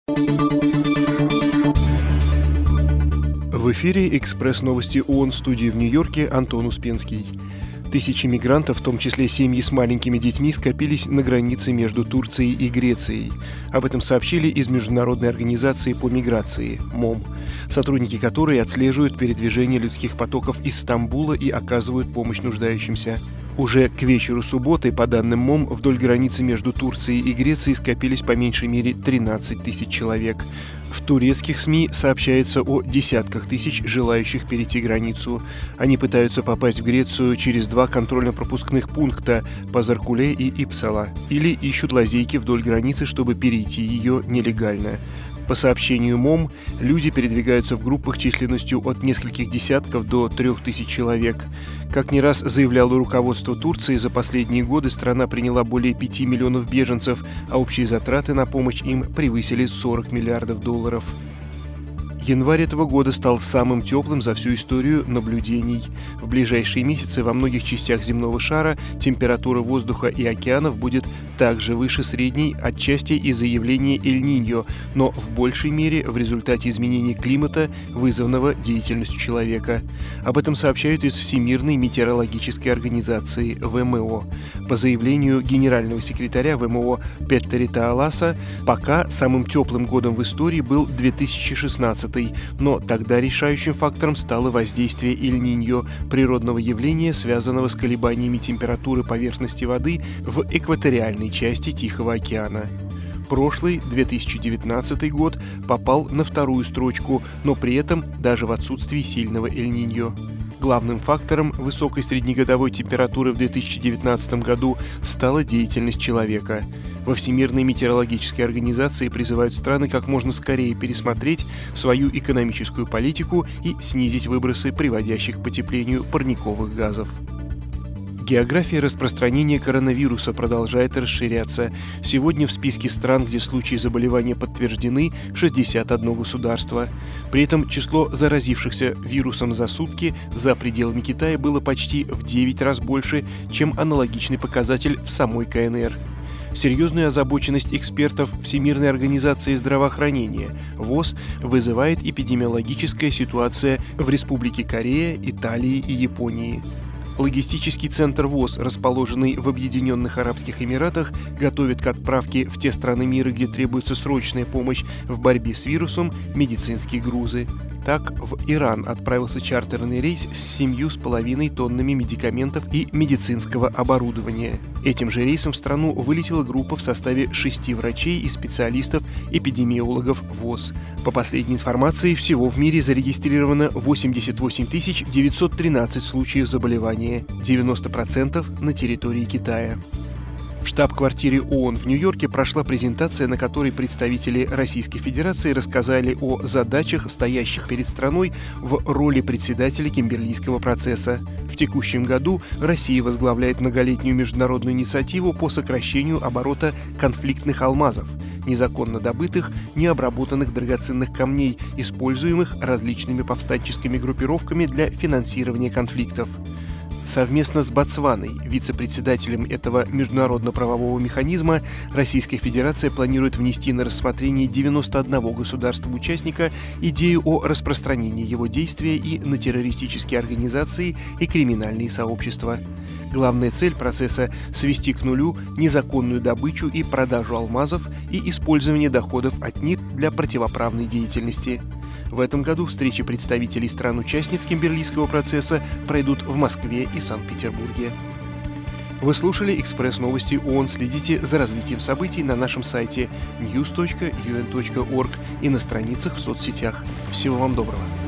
В эфире «Экспресс-новости ООН», в студии в Нью-Йорке Антон Успенский. Тысячи мигрантов, в том числе семьи с маленькими детьми, скопились на границе между Турцией и Грецией. Об этом сообщили из Международной организации по миграции МОМ, сотрудники которой отслеживают передвижение людских потоков из Стамбула и оказывают помощь нуждающимся. Уже к вечеру субботы, по данным МОМ, вдоль границы между Турцией и Грецией скопились по меньшей мере 13 тысяч человек. В турецких СМИ сообщается о десятках тысяч желающих перейти границу. Они пытаются попасть в Грецию через два контрольно-пропускных пункта – Пазаркуле и Ипсала, или ищут лазейки вдоль границы, чтобы перейти ее нелегально. По сообщению МОМ, люди передвигаются в группах численностью от нескольких десятков до 3000 человек. Как не раз заявляло руководство Турции, за последние годы страна приняла более 5 миллионов беженцев, а общие затраты на помощь им превысили $40 миллиардов. Январь этого года стал самым теплым за всю историю наблюдений. В ближайшие месяцы во многих частях земного шара температура воздуха и океанов будет также выше средней, отчасти из-за явления Эль-Ниньо, но в большей мере в результате изменения климата, вызванного деятельностью человека. Об этом сообщают из Всемирной метеорологической организации ВМО. По заявлению генерального секретаря ВМО Петтери Тааласа, пока самым теплым годом в истории был 2016, но тогда решающим фактором стало воздействие Эль-Ниньо, природного явления, связанного с колебаниями температуры поверхности воды в экваториальной части Тихого океана. Прошлый, 2019 год, попал на вторую строчку, но при этом даже в отсутствии сильного Эль-Ниньо. Главным фактором высокой среднегодовой температуры в 2019 году стала деятельность человека. Во Всемирной метеорологической организации призывают страны как можно скорее пересмотреть свою экономическую политику и снизить выбросы, приводящих к потеплению парниковых газов. География распространения коронавируса продолжает расширяться. Сегодня в списке стран, где случаи заболевания подтверждены, 61 государство. При этом число заразившихся вирусом за сутки за пределами Китая было почти в 9 раз больше, чем аналогичный показатель в самой КНР. Серьезную озабоченность экспертов Всемирной организации здравоохранения ВОЗ вызывает эпидемиологическая ситуация в Республике Корея, Италии и Японии. Логистический центр ВОЗ, расположенный в Объединенных Арабских Эмиратах, готовит к отправке в те страны мира, где требуется срочная помощь в борьбе с вирусом, медицинские грузы. Так, в Иран отправился чартерный рейс с 7,5 тоннами медикаментов и медицинского оборудования. Этим же рейсом в страну вылетела группа в составе 6 врачей и специалистов-эпидемиологов ВОЗ. По последней информации, всего в мире зарегистрировано 88 913 случаев заболевания, 90% на территории Китая. В штаб-квартире ООН в Нью-Йорке прошла презентация, на которой представители Российской Федерации рассказали о задачах, стоящих перед страной в роли председателя Кимберлийского процесса. В текущем году Россия возглавляет многолетнюю международную инициативу по сокращению оборота конфликтных алмазов, незаконно добытых, необработанных драгоценных камней, используемых различными повстанческими группировками для финансирования конфликтов. Совместно с Ботсваной, вице-председателем этого международно-правового механизма, Российская Федерация планирует внести на рассмотрение 91 государства-участника идею о распространении его действия и на террористические организации и криминальные сообщества. Главная цель процесса – свести к нулю незаконную добычу и продажу алмазов и использование доходов от них для противоправной деятельности. В этом году встречи представителей стран-участниц Кимберлийского процесса пройдут в Москве и Санкт-Петербурге. Вы слушали «Экспресс-новости ООН». Следите за развитием событий на нашем сайте news.un.org и на страницах в соцсетях. Всего вам доброго.